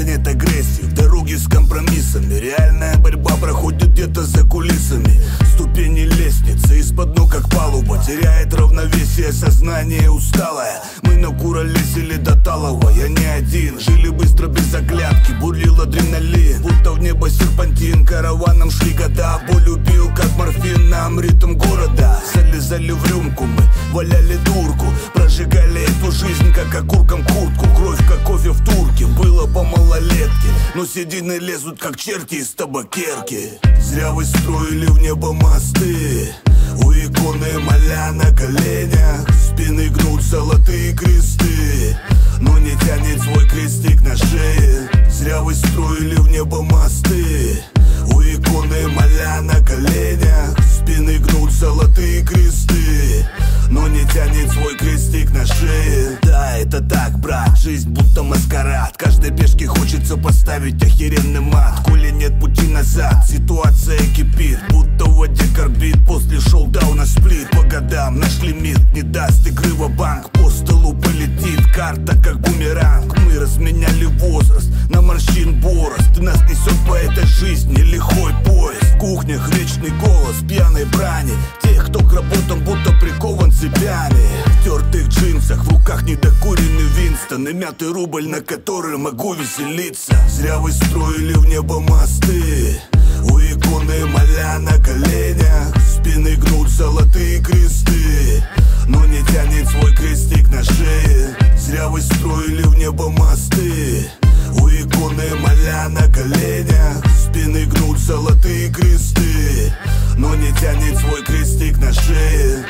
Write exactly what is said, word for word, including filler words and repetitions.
тянет агрессию, в дороге с компромиссами. Реальная борьба проходит где-то за кулисами. Ступени лестницы, из-под ног как палуба. Теряет равновесие сознание усталое. Мы накуролесили до талого, я не один. Жили быстро без оглядки, бурлил адреналин. Будто в небо серпантин, караваном шли года. Боль убил, как морфин, нам ритм города. Залезали в рюмку, мы валяли дурку. Прожигали эту жизнь, как окурком куртку. Кровь, как кофе в турке, было по малолетке. Но седины лезут, как черти из табакерки. Зря вы строили в небо мосты. У иконы моля на коленях. Спины гнут золотые кресты, но не тянет свой крестик на шее. Зря вы строили в небо мосты. У иконы моля на коленях. Спины гнут золотые кресты, но не тянет свой крестик на шее. Да, это так, брат, жизнь будто маскарад. Каждой пешке хочется поставить охеренный мат. Коли нет пути назад, ситуация кипит, будто в воде корбит. После шоу-дауна сплит. По годам наш лимит не даст игры ва-банк. По столу полетит карта, как бумеранг. Мы разменяли возраст на морщин борозд. И нас несет по этой жизни лихой поезд. В кухнях вечный голос пьяной брани тех, кто к работам будто прикован цепями. В тертых джинсах, в руках недокуренный Винстон и мятый рубль, на который могу веселиться. Зря вы строили в небо мосты. У иконы моля на коленях. Спины гнут золотые кресты, но не тянет свой крестик на шее. Зря вы строили в небо мосты. У иконы моля на коленях. Спины гнут золотые кресты, но не тянет свой крестик на шее.